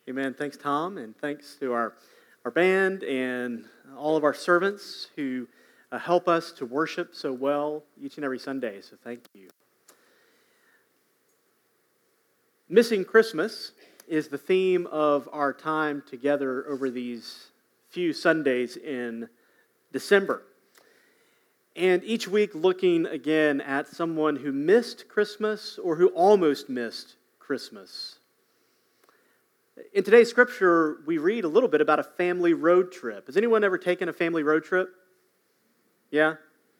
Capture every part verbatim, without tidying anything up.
Amen. Thanks, Tom, and thanks to our, our band and all of our servants who uh, help us to worship so well each and every Sunday, so thank you. Missing Christmas is the theme of our time together over these few Sundays in December. And each week looking again at someone who missed Christmas or who almost missed Christmas. In today's scripture, we read a little bit about a family road trip. Has anyone ever taken a family road trip? Yeah?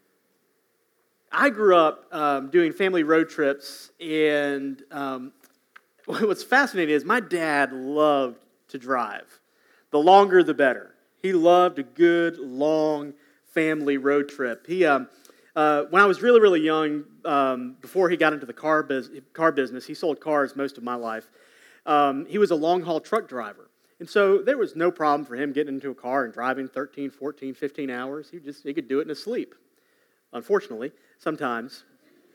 I grew up um, doing family road trips, and um, what's fascinating is my dad loved to drive. The longer, the better. He loved a good, long family road trip. He, um, uh, when I was really, really young, um, before he got into the car, bus- car business, he sold cars most of my life. Um, he was a long-haul truck driver. And so there was no problem for him getting into a car and driving thirteen, fourteen, fifteen hours. He just he could do it in his sleep. Unfortunately, sometimes.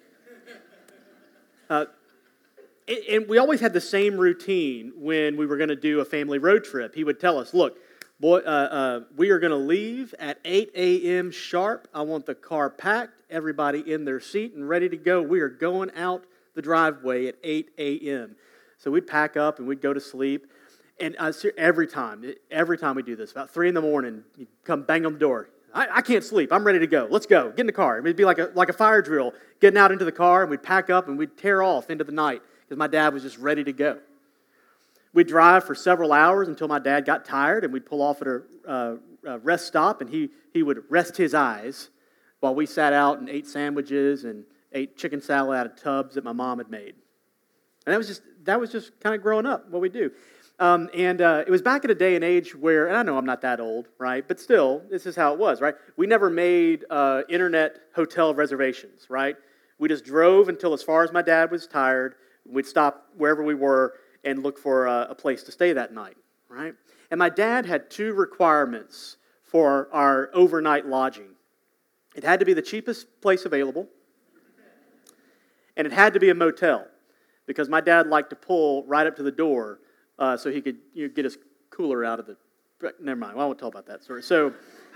Uh, and we always had the same routine when we were going to do a family road trip. He would tell us, look, boy, uh, uh, we are going to leave at eight a.m. sharp. I want the car packed, everybody in their seat and ready to go. We are going out the driveway at eight a.m. So we'd pack up and we'd go to sleep. And uh, every time, every time we do this, about three in the morning, you'd come bang on the door. I, I can't sleep. I'm ready to go. Let's go. Get in the car. It'd be like a, like a fire drill, getting out into the car, and we'd pack up and we'd tear off into the night because my dad was just ready to go. We'd drive for several hours until my dad got tired, and we'd pull off at a, uh, a rest stop, and he, he would rest his eyes while we sat out and ate sandwiches and ate chicken salad out of tubs that my mom had made. And that was just that was just kind of growing up, what we do. Um, and uh, it was back in a day and age where, and I know I'm not that old, right? But still, this is how it was, right? We never made uh, internet hotel reservations, right? We just drove until as far as my dad was tired. We'd stop wherever we were and look for a, a place to stay that night, right? And my dad had two requirements for our overnight lodging. It had to be the cheapest place available, and it had to be a motel, because my dad liked to pull right up to the door uh, so he could you know, get his cooler out of the... Never mind, well, I won't tell about that story. So,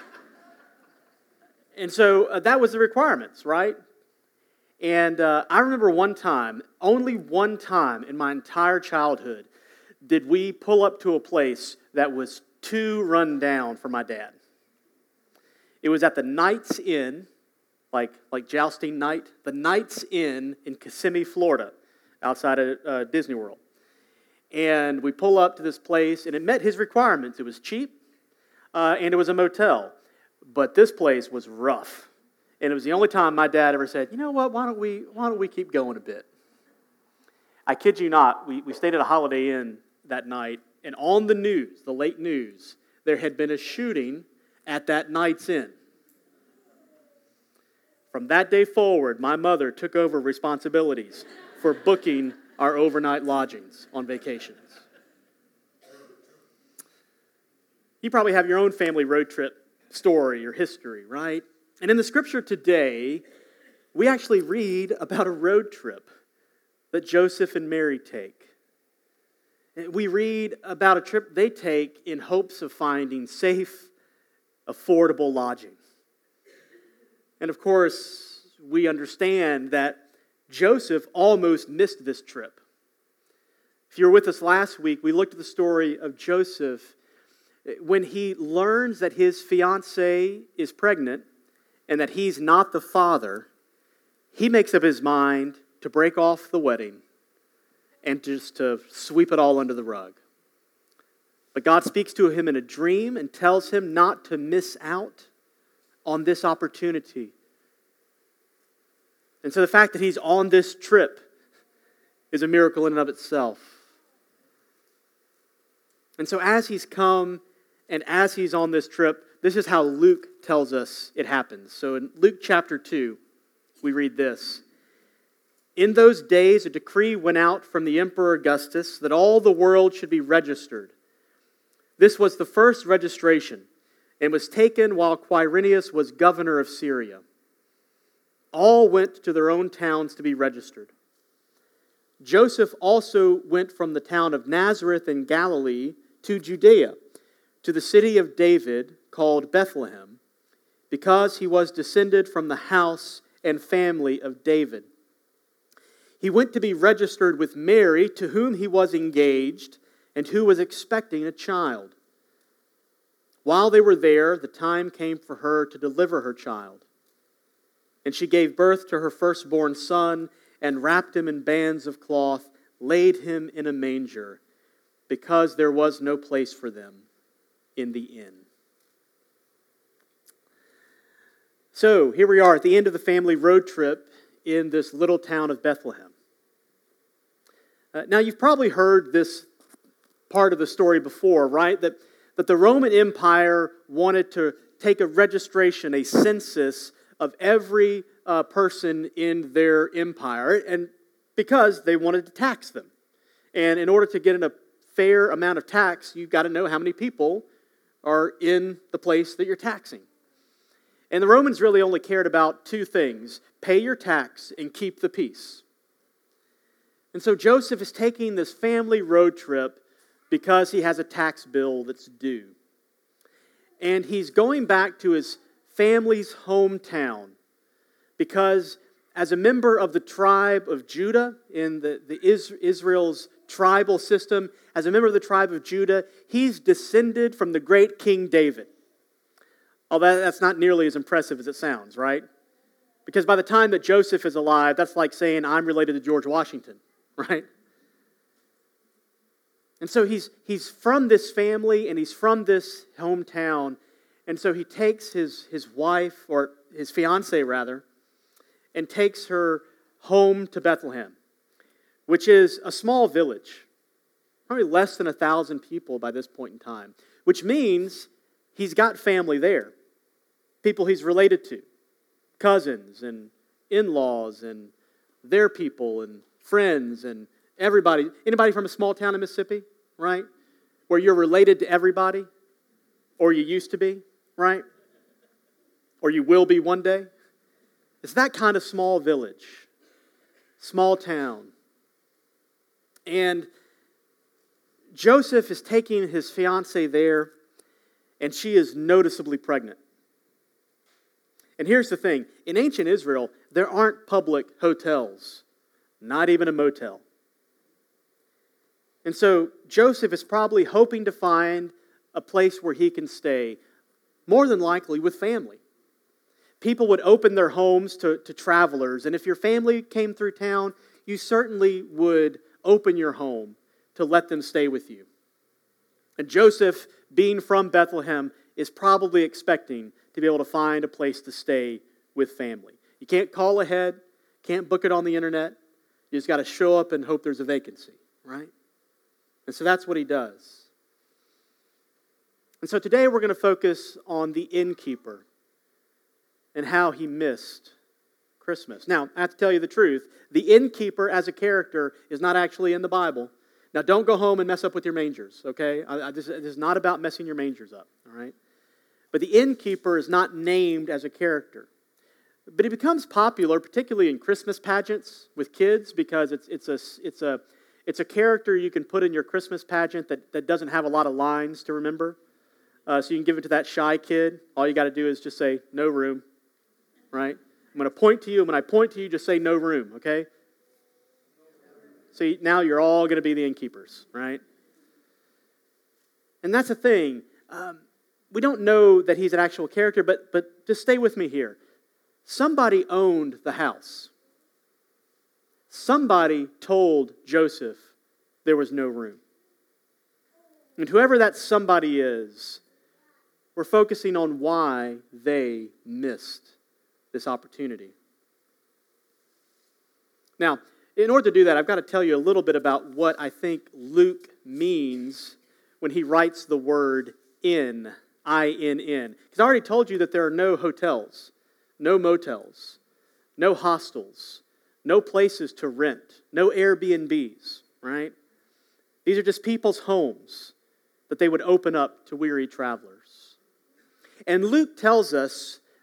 and so uh, that was the requirements, right? And uh, I remember one time, only one time in my entire childhood, did we pull up to a place that was too run down for my dad. It was at the Knights Inn, like, like jousting night, the Knights Inn in Kissimmee, Florida, outside of uh, Disney World. And we pull up to this place, and it met his requirements. It was cheap, uh, and it was a motel. But this place was rough. And it was the only time my dad ever said, you know what, why don't we why don't we keep going a bit? I kid you not, we, we stayed at a Holiday Inn that night, and on the news, the late news, there had been a shooting at that Knights Inn. From that day forward, my mother took over responsibilities for booking our overnight lodgings on vacations. You probably have your own family road trip story or history, right? And in the scripture today, we actually read about a road trip that Joseph and Mary take. We read about a trip they take in hopes of finding safe, affordable lodging. And of course, we understand that Joseph almost missed this trip. If you were with us last week, we looked at the story of Joseph when he learns that his fiancée is pregnant and that he's not the father. He makes up his mind to break off the wedding and just to sweep it all under the rug. But God speaks to him in a dream and tells him not to miss out on this opportunity. And so the fact that he's on this trip is a miracle in and of itself. And so as he's come and as he's on this trip, this is how Luke tells us it happens. So in Luke chapter two, we read this. In those days, a decree went out from the Emperor Augustus that all the world should be registered. This was the first registration and was taken while Quirinius was governor of Syria. All went to their own towns to be registered. Joseph also went from the town of Nazareth in Galilee to Judea, to the city of David called Bethlehem, because he was descended from the house and family of David. He went to be registered with Mary, to whom he was engaged, and who was expecting a child. While they were there, the time came for her to deliver her child. And she gave birth to her firstborn son, and wrapped him in bands of cloth, laid him in a manger, because there was no place for them in the inn. So, here we are at the end of the family road trip in this little town of Bethlehem. Uh, now, you've probably heard this part of the story before, right? That, that the Roman Empire wanted to take a registration, a census of every uh, person in their empire, and because they wanted to tax them. And in order to get a fair amount of tax, you've got to know how many people are in the place that you're taxing. And the Romans really only cared about two things: pay your tax and keep the peace. And so Joseph is taking this family road trip because he has a tax bill that's due. And he's going back to his family's hometown because as a member of the tribe of Judah in the, the Is, Israel's tribal system, as a member of the tribe of Judah, he's descended from the great King David. Although that's not nearly as impressive as it sounds, right? Because by the time that Joseph is alive, that's like saying I'm related to George Washington, right? And so he's he's from this family and he's from this hometown. And so he takes his, his wife, or his fiancée rather, and takes her home to Bethlehem, which is a small village, probably less than a thousand people by this point in time, which means he's got family there, people he's related to, cousins and in-laws and their people and friends and everybody. Anybody from a small town in Mississippi, right? Where you're related to everybody, or you used to be, right? Or you will be one day. It's that kind of small village, small town. And Joseph is taking his fiancée there, and she is noticeably pregnant. And here's the thing. In ancient Israel, there aren't public hotels, not even a motel. And so Joseph is probably hoping to find a place where he can stay, more than likely with family. People would open their homes to, to travelers, and if your family came through town, you certainly would open your home to let them stay with you. And Joseph, being from Bethlehem, is probably expecting to be able to find a place to stay with family. You can't call ahead, can't book it on the internet. You just got to show up and hope there's a vacancy, right? And so that's what he does. And so today we're going to focus on the innkeeper and how he missed Christmas. Now, I have to tell you the truth. The innkeeper as a character is not actually in the Bible. Now, don't go home and mess up with your mangers, okay? I, I, this, this is not about messing your mangers up, all right? But the innkeeper is not named as a character. But he becomes popular, particularly in Christmas pageants with kids, because it's, it's, a, it's, a, it's a character you can put in your Christmas pageant that, that doesn't have a lot of lines to remember. Uh, so you can give it to that shy kid. All you got to do is just say, no room, right? I'm going to point to you, and when I point to you, just say no room, okay? So now you're all going to be the innkeepers, right? And that's the thing. Um, we don't know that he's an actual character, but, but just stay with me here. Somebody owned the house. Somebody told Joseph there was no room. And whoever that somebody is, we're focusing on why they missed this opportunity. Now, in order to do that, I've got to tell you a little bit about what I think Luke means when he writes the word inn, I N N. Because I already told you that there are no hotels, no motels, no hostels, no places to rent, no Airbnbs, right? These are just people's homes that they would open up to weary travelers. And Luke tells us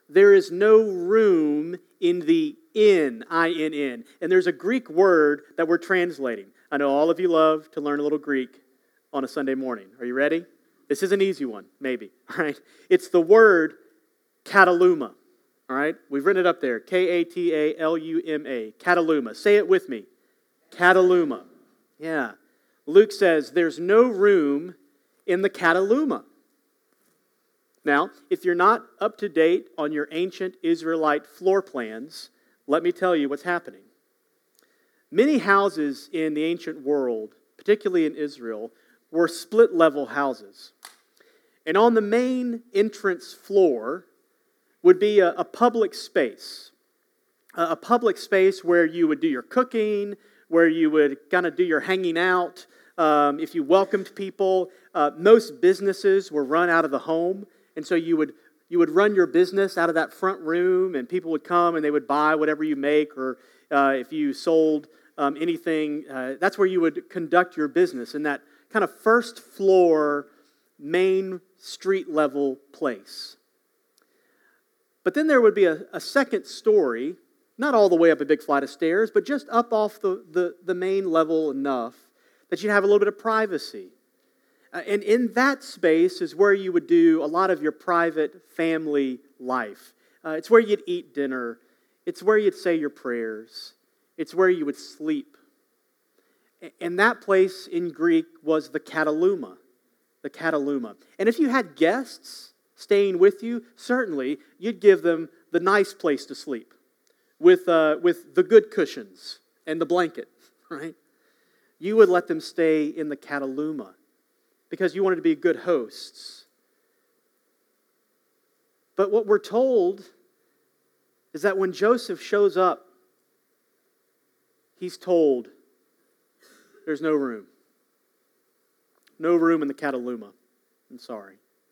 there is no room in the inn, I N N. And there's a Greek word that we're translating. I know all of you love to learn a little Greek on a Sunday morning. Are you ready? This is an easy one, maybe. All right? It's the word kataluma. All right? We've written it up there. K A T A L U M A. Kataluma. Say it with me. Kataluma. Yeah. Luke says there's no room in the kataluma. Now, if you're not up to date on your ancient Israelite floor plans, let me tell you what's happening. Many houses in the ancient world, particularly in Israel, were split-level houses. And on the main entrance floor would be a, a public space. A, a public space where you would do your cooking, where you would kind of do your hanging out. Um, if you welcomed people, uh, most businesses were run out of the home. And so you would you would run your business out of that front room, and people would come and they would buy whatever you make, or uh, if you sold um, anything, uh, that's where you would conduct your business, in that kind of first floor, main street level place. But then there would be a, a second story, not all the way up a big flight of stairs, but just up off the, the, the main level enough that you'd have a little bit of privacy. Uh, and in that space is where you would do a lot of your private family life. Uh, it's where you'd eat dinner. It's where you'd say your prayers. It's where you would sleep. And that place in Greek was the kataluma. The kataluma. And if you had guests staying with you, certainly you'd give them the nice place to sleep with, uh, with the good cushions and the blanket, right? You would let them stay in the kataluma, because you wanted to be good hosts. But what we're told is that when Joseph shows up, he's told, there's no room. No room in the kataluma. I'm sorry.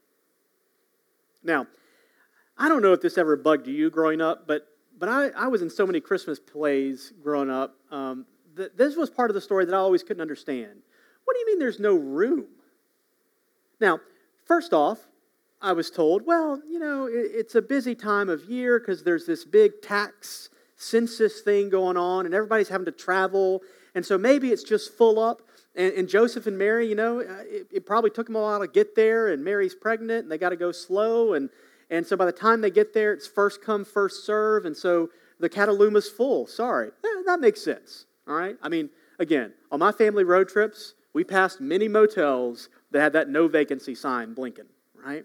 Now, I don't know if this ever bugged you growing up, but but I, I was in so many Christmas plays growing up. Um, th- this was part of the story that I always couldn't understand. What do you mean there's no room? Now, first off, I was told, well, you know, it's a busy time of year because there's this big tax census thing going on and everybody's having to travel. And so maybe it's just full up. And, and Joseph and Mary, you know, it, it probably took them a while to get there. And Mary's pregnant and they got to go slow. And, and so by the time they get there, it's first come, first serve. And so the Cataluma's full. Sorry. Eh, that makes sense. All right. I mean, again, on my family road trips, we passed many motels that had that no vacancy sign blinking, right?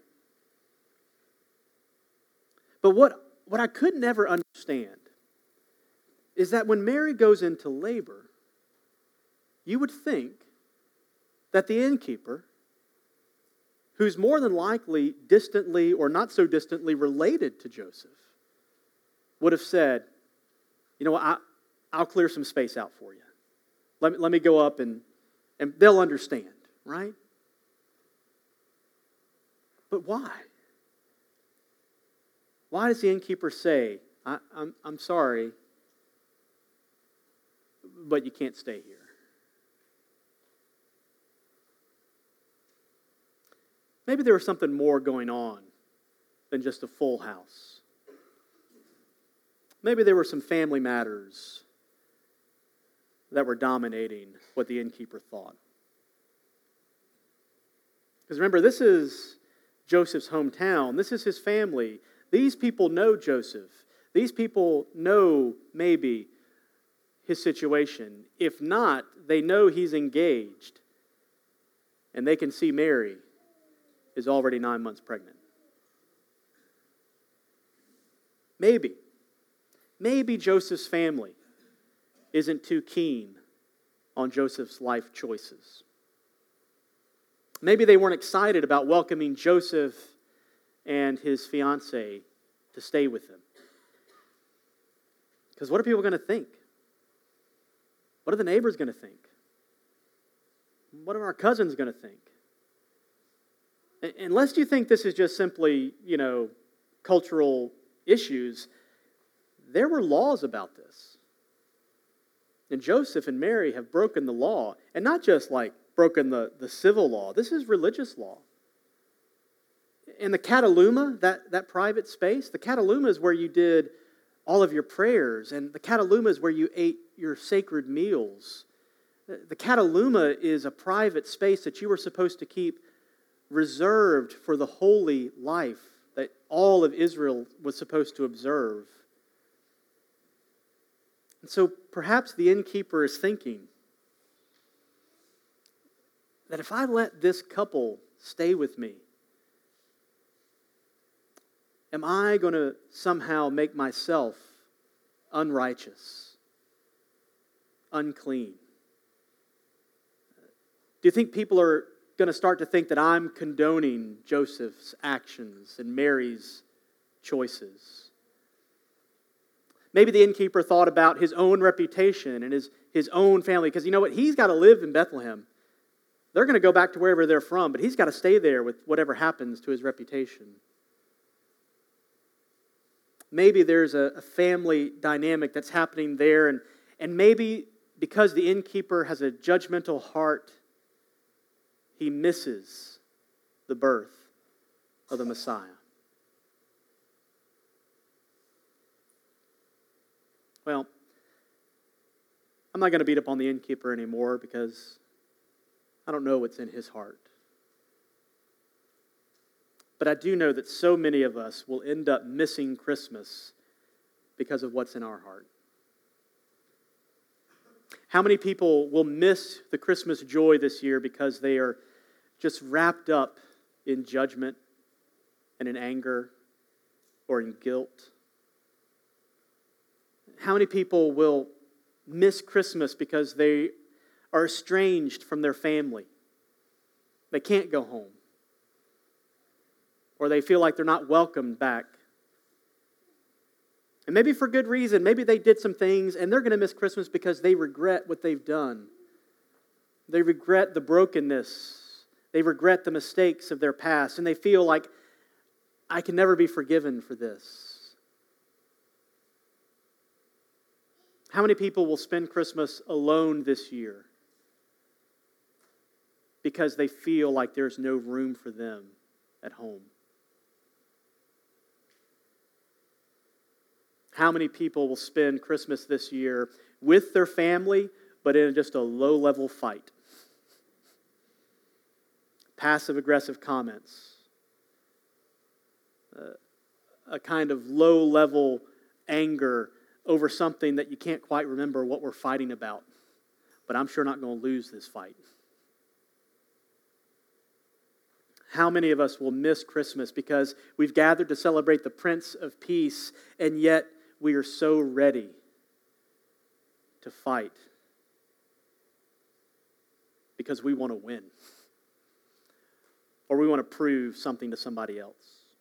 But what, what I could never understand is that when Mary goes into labor, you would think that the innkeeper, who's more than likely distantly or not so distantly related to Joseph, would have said, you know what, I, I'll clear some space out for you. Let me, let me go up and, and they'll understand, right? But why? Why does the innkeeper say, I, I'm, I'm sorry, but you can't stay here? Maybe there was something more going on than just a full house. Maybe there were some family matters that were dominating what the innkeeper thought. Because remember, this is Joseph's hometown. This is his family. These people know Joseph. These people know maybe his situation. If not, they know he's engaged. And they can see Mary is already nine months pregnant. Maybe. Maybe Joseph's family isn't too keen on Joseph's life choices. Maybe they weren't excited about welcoming Joseph and his fiancée to stay with them. Because what are people going to think? What are the neighbors going to think? What are our cousins going to think? Unless you think this is just simply, you know, cultural issues, there were laws about this. And Joseph and Mary have broken the law. And not just like broken the, the civil law. This is religious law. And the Cataluma, that, that private space, the Cataluma is where you did all of your prayers, and the Cataluma is where you ate your sacred meals. The Cataluma is a private space that you were supposed to keep reserved for the holy life that all of Israel was supposed to observe. And so perhaps the innkeeper is thinking that if I let this couple stay with me, am I going to somehow make myself unrighteous, unclean? Do you think people are going to start to think that I'm condoning Joseph's actions and Mary's choices? Maybe the innkeeper thought about his own reputation and his, his own family, because you know what? He's got to live in Bethlehem. They're going to go back to wherever they're from, but he's got to stay there with whatever happens to his reputation. Maybe there's a, a family dynamic that's happening there, and, and maybe because the innkeeper has a judgmental heart, he misses the birth of the Messiah. Well, I'm not going to beat up on the innkeeper anymore because I don't know what's in his heart. But I do know that so many of us will end up missing Christmas because of what's in our heart. How many people will miss the Christmas joy this year because they are just wrapped up in judgment and in anger or in guilt? How many people will miss Christmas because they are estranged from their family? They can't go home. Or they feel like they're not welcomed back. And maybe for good reason. Maybe they did some things and they're going to miss Christmas because they regret what they've done. They regret the brokenness. They regret the mistakes of their past. And they feel like, I can never be forgiven for this. How many people will spend Christmas alone this year because they feel like there's no room for them at home? How many people will spend Christmas this year with their family, but in just a low-level fight? Passive-aggressive comments. Uh, a kind of low-level anger over something that you can't quite remember what we're fighting about. But I'm sure not going to lose this fight. How many of us will miss Christmas because we've gathered to celebrate the Prince of Peace, and yet we are so ready to fight because we want to win, or we want to prove something to somebody else?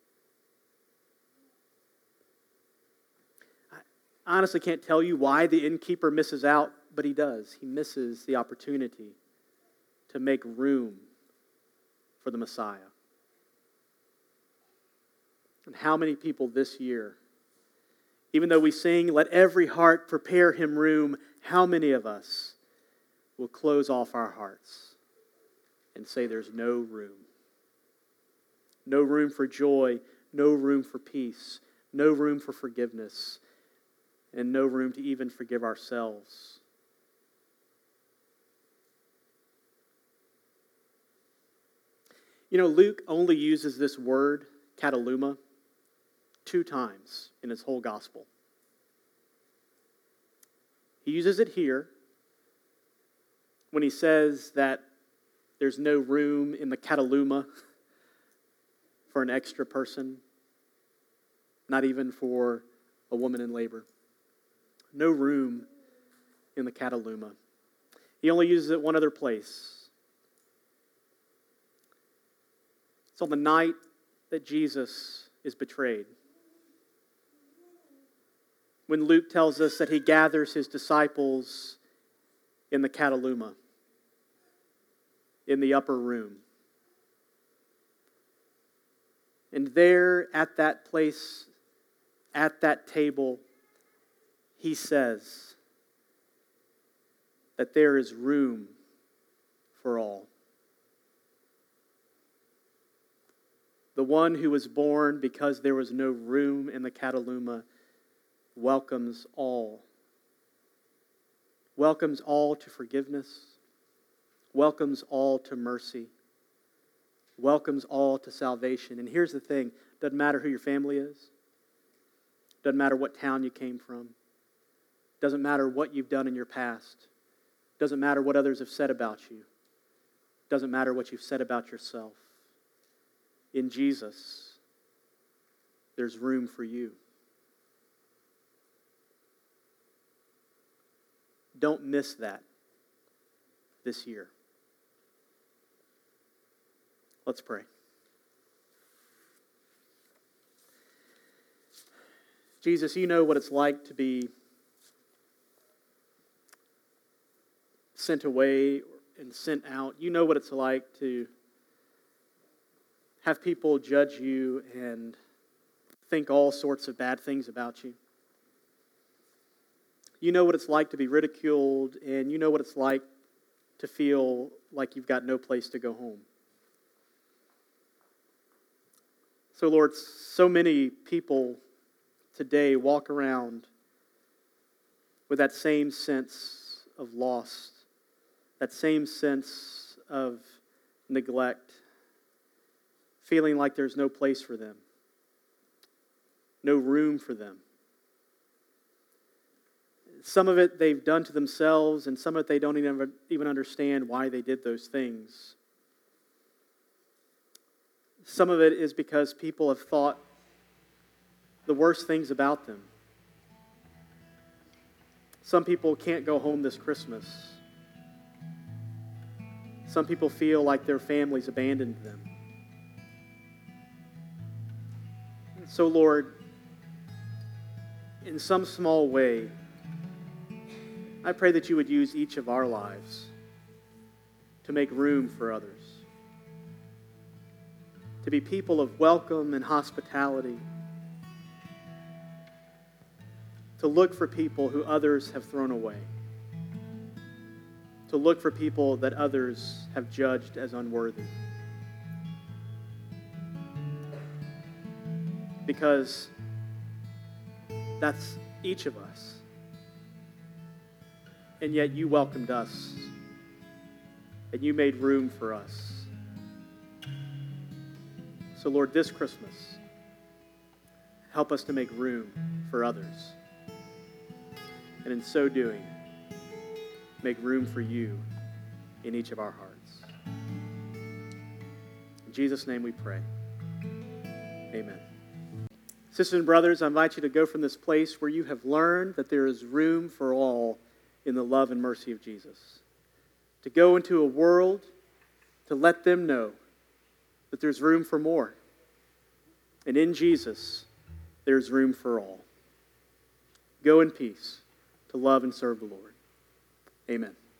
I honestly can't tell you why the innkeeper misses out, but he does. He misses the opportunity to make room for the Messiah. And how many people this year, even though we sing, let every heart prepare him room, how many of us will close off our hearts and say there's no room? No room for joy, no room for peace, no room for forgiveness, and no room to even forgive ourselves. You know, Luke only uses this word, Cataluma, two times in his whole gospel. He uses it here when he says that there's no room in the Cataluma for an extra person, not even for a woman in labor. No room in the Cataluma. He only uses it one other place. It's on the night that Jesus is betrayed. When Luke tells us that he gathers his disciples in the Cataluma, in the upper room. And there at that place, at that table, he says that there is room for all. the one who was born because there was no room in the Cataluma, welcomes all. Welcomes all to forgiveness. Welcomes all to mercy. Welcomes all to salvation. And here's the thing, doesn't matter who your family is. Doesn't matter what town you came from. Doesn't matter what you've done in your past. Doesn't matter what others have said about you. Doesn't matter what you've said about yourself. In Jesus, there's room for you. Don't miss that this year. Let's pray. Jesus, you know what it's like to be sent away and sent out. You know what it's like to have people judge you and think all sorts of bad things about you. You know what it's like to be ridiculed, and you know what it's like to feel like you've got no place to go home. So, Lord, so many people today walk around with that same sense of loss, that same sense of neglect, feeling like there's no place for them, no room for them. Some of it they've done to themselves, and some of it they don't even, even understand why they did those things. Some of it is because people have thought the worst things about them. Some people can't go home this Christmas. Some people feel like their families abandoned them. So, Lord, in some small way, I pray that you would use each of our lives to make room for others, to be people of welcome and hospitality, to look for people who others have thrown away, to look for people that others have judged as unworthy. Because that's each of us. And yet you welcomed us. And you made room for us. So Lord, this Christmas, help us to make room for others. And in so doing, make room for you in each of our hearts. In Jesus' name we pray. Amen. Sisters and brothers, I invite you to go from this place where you have learned that there is room for all in the love and mercy of Jesus. To go into a world to let them know that there's room for more. And in Jesus, there's room for all. Go in peace to love and serve the Lord. Amen.